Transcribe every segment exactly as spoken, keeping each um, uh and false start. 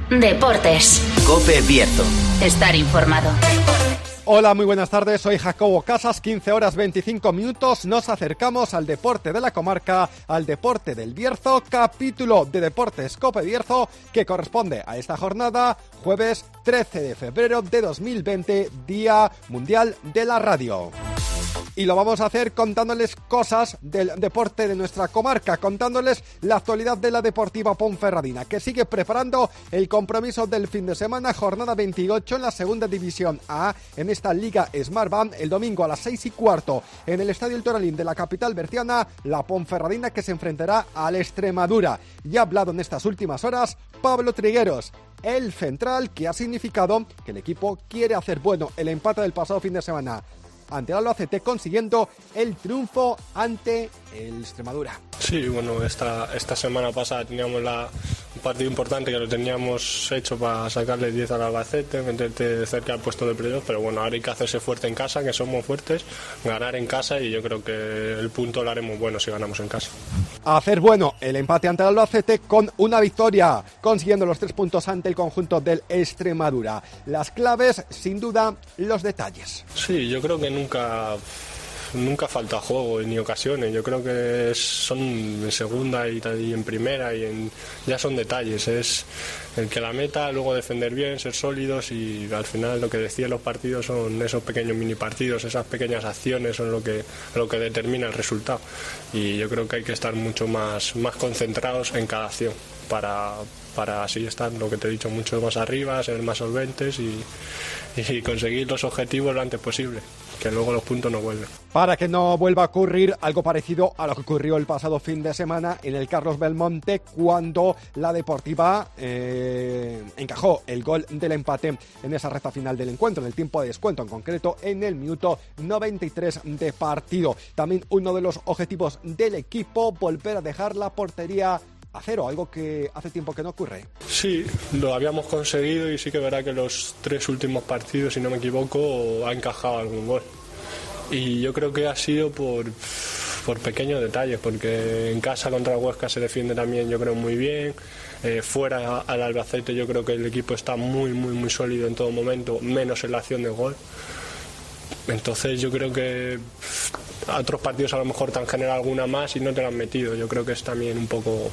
Deportes. COPE Bierzo. Estar informado. Hola, muy buenas tardes, soy Jacobo Casas, quince horas veinticinco minutos, nos acercamos al deporte de la comarca, al deporte del Bierzo, capítulo de Deportes COPE Bierzo, que corresponde a esta jornada, jueves trece de febrero de dos mil veinte, Día Mundial de la Radio. Y lo vamos a hacer contándoles cosas del deporte de nuestra comarca, contándoles la actualidad de la Deportiva Ponferradina, que sigue preparando el compromiso del fin de semana, jornada veintiocho en la segunda división A, en esta Liga Smartbank, el domingo a las seis y cuarto, en el Estadio El Toralín de la capital berciana, la Ponferradina que se enfrentará al Extremadura. Y ha hablado en estas últimas horas Pablo Trigueros, el central, que ha significado que el equipo quiere hacer bueno el empate del pasado fin de semana ante el Albacete, consiguiendo el triunfo ante el Extremadura. Sí, bueno, esta, esta semana pasada teníamos la, un partido importante que lo teníamos hecho para sacarle diez al Albacete, meterte cerca del puesto de playoff, pero bueno, ahora hay que hacerse fuerte en casa, que somos fuertes, ganar en casa, y yo creo que el punto lo haremos bueno si ganamos en casa. Hacer bueno el empate ante el Albacete con una victoria, consiguiendo los tres puntos ante el conjunto del Extremadura. Las claves, sin duda, los detalles. Sí, yo creo que nunca... Nunca falta juego ni ocasiones. Yo creo que son en segunda y, y en primera y en, ya son detalles. Es el que la meta, luego defender bien, ser sólidos, y al final lo que decían los partidos son esos pequeños mini partidos, esas pequeñas acciones son lo que, lo que determina el resultado. Y yo creo que hay que estar mucho más, más concentrados en cada acción para, para así estar, lo que te he dicho, mucho más arriba, ser más solventes y, y conseguir los objetivos lo antes posible, que luego los puntos no vuelven. Para que no vuelva a ocurrir algo parecido a lo que ocurrió el pasado fin de semana en el Carlos Belmonte, cuando la Deportiva eh, encajó el gol del empate en esa recta final del encuentro, en el tiempo de descuento, en concreto en el minuto noventa y tres de partido. También uno de los objetivos del equipo, volver a dejar la portería a cero, algo que hace tiempo que no ocurre. Sí, lo habíamos conseguido, y sí que verá que los tres últimos partidos, si no me equivoco, ha encajado algún gol. Y yo creo que ha sido por, por pequeños detalles, porque en casa contra el Huesca se defiende también, yo creo, muy bien. Eh, fuera al Albacete yo creo que el equipo está muy, muy, muy sólido en todo momento, menos en la acción de gol. Entonces yo creo que a otros partidos a lo mejor te han generado alguna más y no te la han metido. Yo creo que es también un poco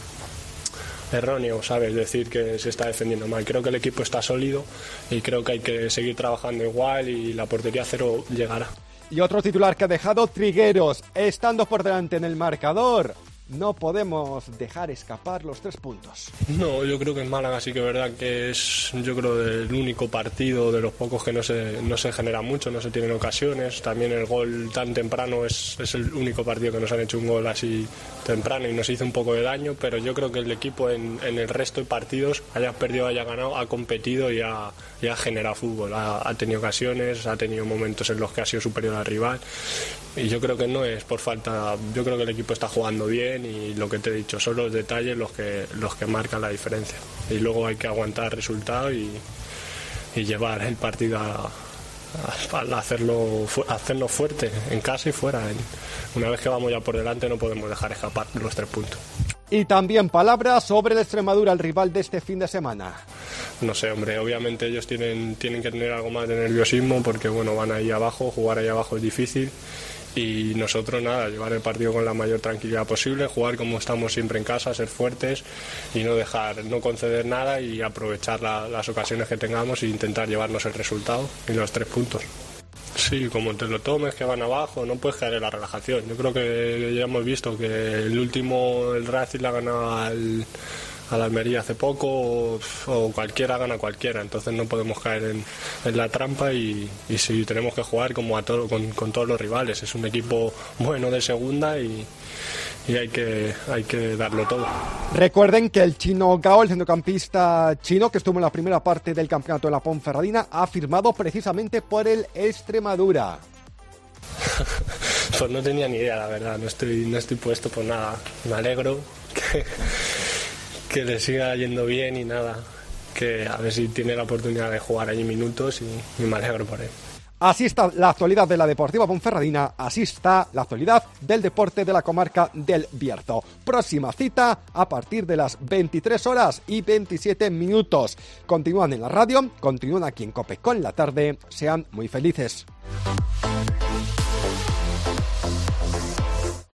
erróneo, ¿sabes? Decir que se está defendiendo mal. Creo que el equipo está sólido y creo que hay que seguir trabajando igual, y la portería cero llegará. Y otro titular que ha dejado Trigueros, estando por delante en el marcador, no podemos dejar escapar los tres puntos. No, yo creo que en Málaga sí que es verdad que es, yo creo, el único partido de los pocos que no se, no se genera mucho, no se tienen ocasiones. También el gol tan temprano es, es el único partido que nos han hecho un gol así temprano y nos hizo un poco de daño, pero yo creo que el equipo en, en el resto de partidos, haya perdido, haya ganado, ha competido y ha, y ha generado fútbol, ha, ha tenido ocasiones, ha tenido momentos en los que ha sido superior al rival, y yo creo que no es por falta. Yo creo que el equipo está jugando bien, y lo que te he dicho, son los detalles los que, los que marcan la diferencia, y luego hay que aguantar el resultado y, y llevar el partido a, a, a hacerlo, a hacerlo fuerte en casa y fuera. Una vez que vamos ya por delante no podemos dejar escapar los tres puntos. Y también palabras sobre el Extremadura, el rival de este fin de semana. No sé, hombre, obviamente ellos tienen, tienen que tener algo más de nerviosismo, porque bueno, van ahí abajo, jugar ahí abajo es difícil. Y nosotros nada, llevar el partido con la mayor tranquilidad posible, jugar como estamos siempre en casa, ser fuertes y no dejar, no conceder nada, y aprovechar la, las ocasiones que tengamos e intentar llevarnos el resultado y los tres puntos. Sí, como te lo tomes, que van abajo, no puedes caer en la relajación. Yo creo que ya hemos visto que el último, el Racing le ha ganado al, al Almería hace poco, o, o cualquiera gana cualquiera, entonces no podemos caer en, en la trampa, y, y sí, tenemos que jugar como a todo, con, con todos los rivales. Es un equipo bueno de segunda, y, y hay que, hay que darlo todo. Recuerden que el chino Gao, el centrocampista chino que estuvo en la primera parte del campeonato de la Ponferradina, ha firmado precisamente por el Extremadura. Pues no tenía ni idea, la verdad, no estoy, no estoy puesto por nada. Me alegro que, que le siga yendo bien, y nada, que a ver si tiene la oportunidad de jugar allí minutos, y, y me alegro por él. Así está la actualidad de la Deportiva Ponferradina, así está la actualidad del deporte de la comarca del Bierzo. Próxima cita a partir de las veintitrés horas y veintisiete minutos. Continúan en la radio, continúan aquí en COPE con la tarde. Sean muy felices.